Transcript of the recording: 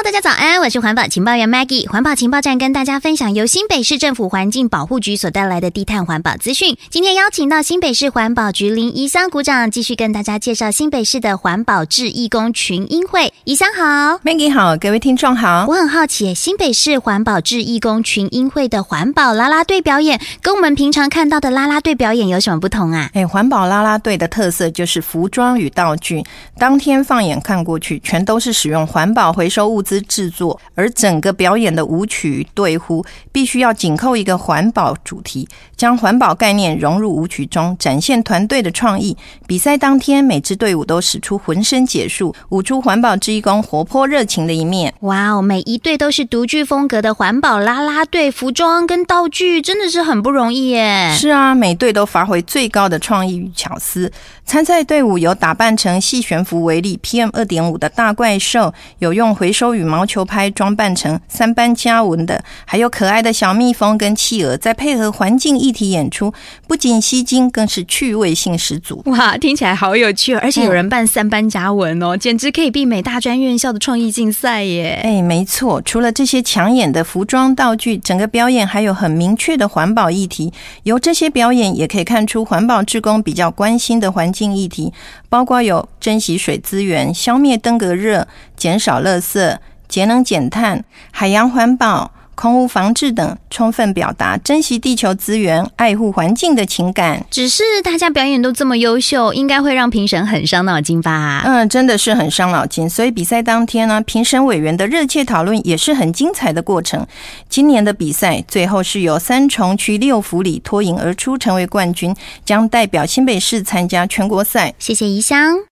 大家早安，我是环保情报员 Maggie。环保情报站跟大家分享由新北市政府环境保护局所带来的低碳环保资讯。今天邀请到新北市环保局林宜香股长，继续跟大家介绍新北市的环保志义工群英会。宜香好。 Maggie 好，各位听众好。 我很好奇，新北市环保志义工群英会的环保啦啦队表演跟我们平常看到的啦啦队表演有什么不同啊？ 环保啦啦队的特色就是服装与道具，当天放眼看过去全都是使用环保回收物资制作，而整个表演的舞曲队呼必须要紧扣一个环保主题，将环保概念融入舞曲中，展现团队的创意。比赛当天每支队伍都使出浑身解数，舞出环保志义工活泼热情的一面。 哇哦，每一队都是独具风格的环保啦啦队，服装跟道具真的是很不容易耶。 是啊，每队都发挥最高的创意与巧思。参赛队伍有打扮成细悬浮微粒 PM2.5 的大怪兽，有用回收羽毛球拍装扮成3班家纹的，还有可爱的小蜜蜂跟企鹅，再配合环境议题演出，不仅吸睛，更是趣味性十足。 哇，听起来好有趣，而且有人扮3班家纹哦，简直可以媲美大专院校的创意竞赛耶。 没错，除了这些抢眼的服装道具，整个表演还有很明确的环保议题。由这些表演也可以看出环保志工比较关心的环境议题，包括有珍惜水资源、消灭登革热、减少垃圾、节能减碳、海洋环保、空污防治等，充分表达珍惜地球资源、爱护环境的情感。 只是大家表演都这么优秀，应该会让评审很伤脑筋吧？ 真的是很伤脑筋。所以比赛当天呢，评审委员的热切讨论也是很精彩的过程。今年的比赛最后是由三重区6府里脱颖而出成为冠军，将代表新北市参加全国赛。 谢谢宜香。